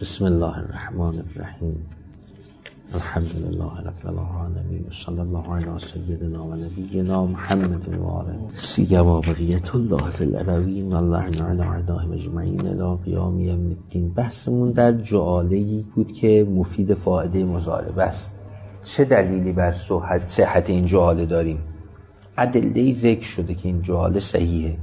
بسم الله الرحمن الرحیم. الحمدلله رب العالمین و صلی الله علی سیدنا و نبینا محمد و آله سیما بقیت الله فی الارضین الله علی اعدائهم اجمعین الی قیام یوم الدین. بحثمون در جعاله‌ای بود که مفید فاعده مضاربه است. چه دلیلی بر صحت این جعاله داریم؟ ادله ذکر شده که این جعاله صحیحه.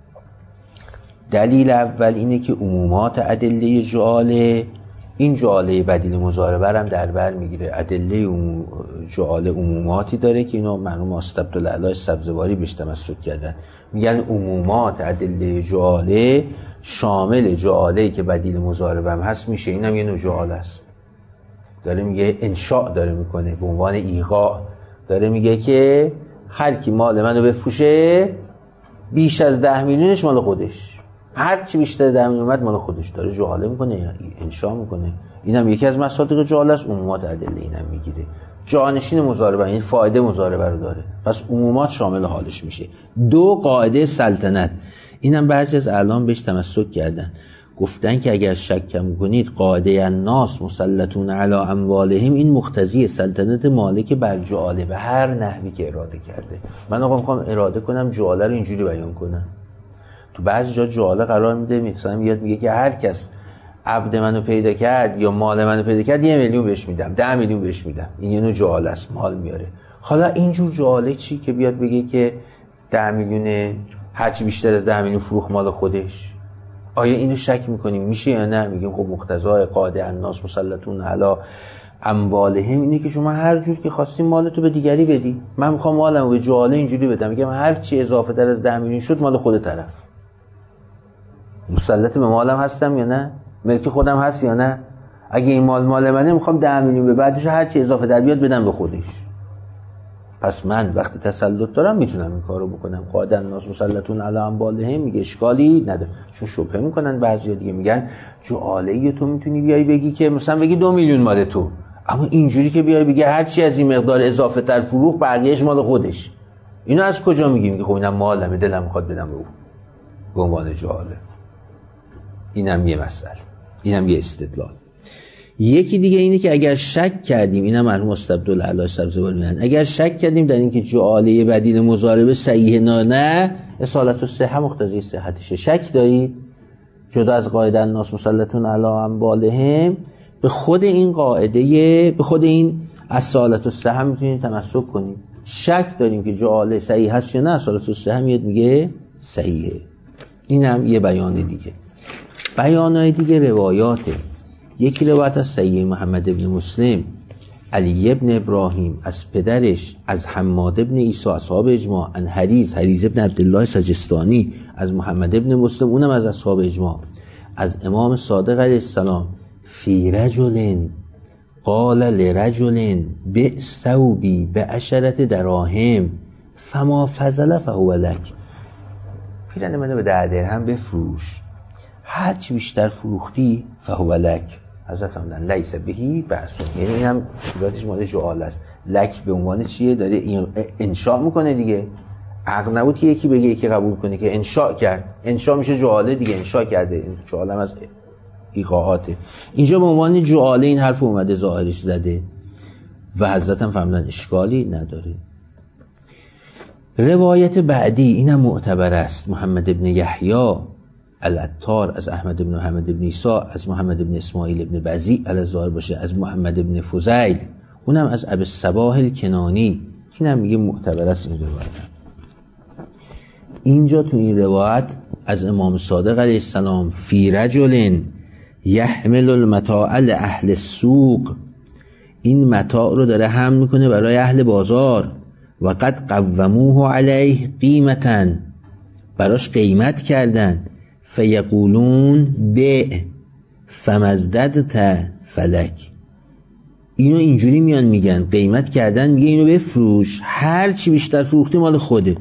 دلیل اول اینه که عمومات ادله جعاله این جعاله بدیل مضاربه هم در بر میگیره. ادله جعاله عموماتی داره که اینا مرحوم استاد عبدالعلی سبزواری بهش تمسک کردن. میگن عمومات ادله جعاله شامل جعاله‌ای که بدیل مضاربه هم هست میشه. اینم یه نوع جعاله است. داره میگه انشاء داره میکنه به عنوان ایقاع. داره میگه که هر کی مال منو بفروشه بیش از 10 میلیونش مال خودش، هر چی بیشتر 10 میلیون اومد مال خودش. داره جعاله میکنه، انشاء میکنه. اینم یکی از مصادیق جعاله است. عمومات ادله اینم میگیره. جانشین مضاربه این فایده مضاربه رو داره، پس عمومات شامل حالش میشه. دو، قاعده سلطنت. اینم بعضی از اعلام بهش تمسک کردن، گفتن که اگر شک کنید قاعده الناس مسلطون علی اموالهم این مقتضی سلطنت مالک بر جعاله به هر نحوی که اراده کرده. من آقا میخوام اراده کنم جعاله رو اینجوری بیان کنم. تو بعضی جا جعاله قرار میده، مثلا میاد میگه که هر کس عبد منو پیدا کرد یا مال منو پیدا کرد 1 میلیون بهش میدم، 10 میلیون بهش میدم. این یه نوع جعاله است، مال میاره. حالا اینجور جعاله چی که بیاد بگه که 10 میلیون هر چی بیشتر از 10 میلیون فروخت مال خودش؟ آیا اینو شک میکنیم میشه یا نه؟ میگیم خب مقتضای قاعده الناس مسلطون علی اموالهم اینه که شما هر جور که خواستین مالتو به دیگری بدی. من میخوام مالمو به جعاله اینجوری بدم، میگم هر چی اضافه تر از 10 میلیون شد مال خود طرف. مسلط به مالم هستم یا نه؟ ملک خودم هست یا نه؟ اگه این مال منه میخوام 10 میلیون به بعدش هر چی اضافه در بیاد بدم به خودش. پس من وقتی تسلط دارم میتونم این کارو بکنم. قاعده الناس مسلطون علی اموالهم میگه اشکالی نداره. چون شبهه میکنن بعضیا دیگه، میگن جعاله تو میتونی بیای بگی که مثلا بگی 2 میلیون مال تو، اما اینجوری که بیای بگی هر چی از این مقدار اضافه تر فروخت بقیه‌اش مال خودش، اینو از کجا میگیم؟ میگه خب اینم مالمه، دلم میخواد بدم به او به عنوان جعاله. اینم یه مسئله، اینم یه استدلال. یکی دیگه اینه که اگر شک کردیم، اینم مرحوم استاد عبدالعلی سبزواری میگن، اگر شک کردیم در اینکه جعاله بدیل مضاربه صحیح نه، اصالت الصحه مقتضی صحتشه. شک دارید جدا از قاعده الناس مسلطون علی اموالهم، به خود این قاعده، به خود این اصالت الصحه میتونید تمسک کنید. شک داریم که جعاله صحیح هست یا نه، اصالت الصحه میاد میگه صحیحه. اینم یه بیان دیگه. بیانای دیگه روایاته. یکی روایت از سید محمد ابن مسلم علی ابن ابراهیم از پدرش از حماد ابن عیسی اصحاب اجماع، ان حریز ابن عبدالله سجستانی از محمد ابن مسلم اونم از اصحاب اجماع، از امام صادق علیه السلام، فی رجل قال لرجل بئ ثوبی ب10 دراهم فما فضل فهو لک. پیرهن منو به 10 درهم بفروش، هر چی بیشتر فروختی فهو لک. حضرت فرمودن لیس بهی بأس. یعنی اینم صورتش مال جعاله است. لک به عنوان چیه؟ داره انشاء میکنه دیگه. عقل نبود که یکی بگه یکی قبول کنه، که انشاء کرد. انشاء میشه جعاله دیگه، انشاء کرده. جعاله هم از ایقاعاته. اینجا به عنوان جعاله این حرف اومده ظاهرش زده و حضرت هم فرمودن اشکالی نداره. روایت بعدی اینم معتبر است. محمد ابن یحیی العطار از احمد ابن محمد ابن عیسی از محمد ابن اسماعیل ابن بزی الظاهر باشه از محمد ابن فضیل، اونم از ابی الصباح الکنانی. اینم میگه معتبر است این روایت. اینجا تو این روایت از امام صادق علیه السلام، فی رجل یحمل المتاع لاهل السوق، این متاع رو داره حمل میکنه برای اهل بازار، و قد قوموه علیه قیمتا، براش قیمت کردن، فیقولون بیع فمزددت فلک. اینو اینجوری میان میگن قیمت کردن، میگه اینو بفروش، هر چی بیشتر فروختی مال خوده.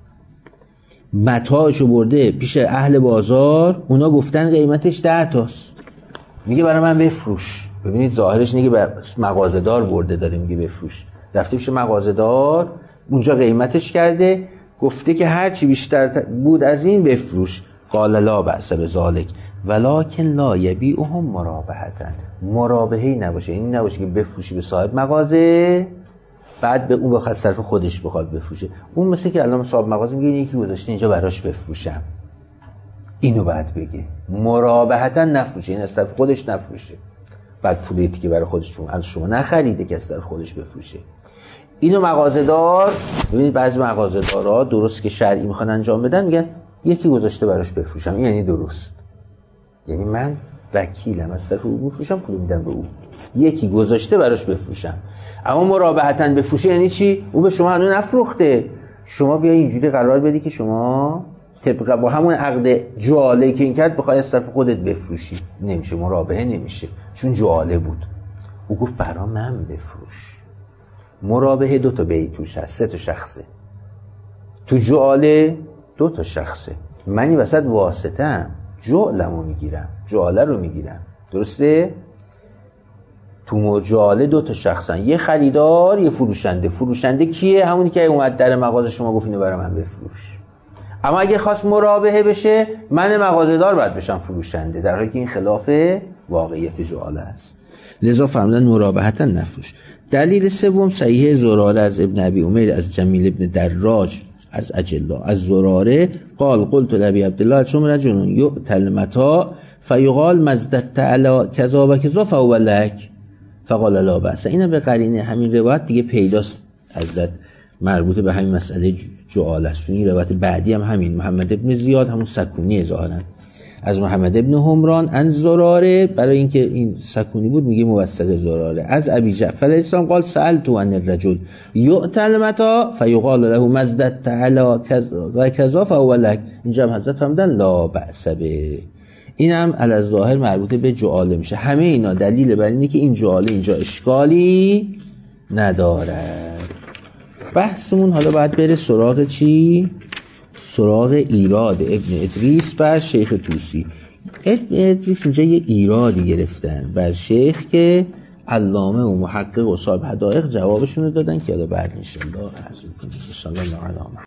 متاعشو برده پیش اهل بازار، اونا گفتن قیمتش 10 تاست، میگه برای من بفروش. ببینید ظاهرش اینه که مغازه‌دار برده داره میگه بفروش، رفته پیش مغازه‌دار اونجا قیمتش کرده، گفته که هر چی بیشتر بود از این بفروش. قال لا بأس بذلک، ولکن لا یبیعهم مرابحة، مرابحه‌ای نباشه، این نباشه که بفروشی به صاحب مغازه بعد به اون بخواد طرف خودش بخواد بفروشه. اون مثل که الان صاحب مغازه میگه یکی گذاشته اینجا براش بفروشم، اینو بعد بگه مرابحة نفروشه، این از طرف خودش نفروشه، بعد پولی که برای خودش از شما نخریده که از طرف خودش بفروشه. اینو مغازه‌دار، ببینید بعضی مغازه‌دارا درست که شرعی میخوان انجام بدن میگن یکی گذاشته براش بفروشم، این یعنی درست، یعنی من وکیلم از طرف او بفروشم، پول میدم به او، یکی گذاشته براش بفروشم. اما مرابحتاً بفروشه یعنی چی؟ او به شما هنوز نفروخته، شما بیا اینجوری قرار بدی که شما طبق با همون عقد جعاله که این کرد بخوای از طرف خودت بفروشی، نمیشه، مرابحه نمیشه، چون جعاله بود. او گفت برا من بفروش. مرابحه 2 تا بیع توش هست، 3 تا شخصه. تو جعاله 2 تا شخصه، منی وسط واسطه‌ام، جعلمو میگیرم، جعاله رو میگیرم، درسته؟ تو جعاله 2 تا شخصن، یه خریدار یه فروشنده. فروشنده کیه؟ همونی که اومد در مغازه شما گفت اینو برای من بفروش. اما اگه خواست مرابحه بشه، من مغازه‌دار باید بشم فروشنده، در حالی که این خلاف واقعیت جعاله است. لذا فرمودن مرابحتاً نفروش. دلیل سوم صحیح زراره از ابن ابی امیر از جمیل ابن دراج از اجلا از زراره قال قلت لابی عبدالله چون رجل یؤتی المتاع فیقال مزدت علی کذا و کذا فهو لک فقال لا بأس. اینا به قرینه همین روایت دیگه پیداست حضرت مربوط به همین مسئله جعاله است. این روایت بعدی هم همین محمد ابن زیاد همون سکونی ظاهرا از محمد ابن همران ان زراره، برای اینکه این سکونی بود میگه موثق زراره، از ابی جعفر الاسلام قال سألت عن الرجل یؤتی المتاع فیقال له مزدت علی کذا و کذا فهو لک. اینجا هم حضرت فرمودن لا بأس به، اینم علی الظاهر مربوط به جعاله میشه. همه اینا دلیل بر اینه که این جعاله اینجا اشکالی ندارد. بحثمون حالا باید بره سراغ چی؟ سراغ ایراد ابن ادریس بر شیخ طوسی. ابن ادریس اینجا یه ایرادی گرفتن بر شیخ که علامه و محقق و صاحب حدائق جوابشون رو دادن که حالا بعد انشاءالله عرض می‌کنیم.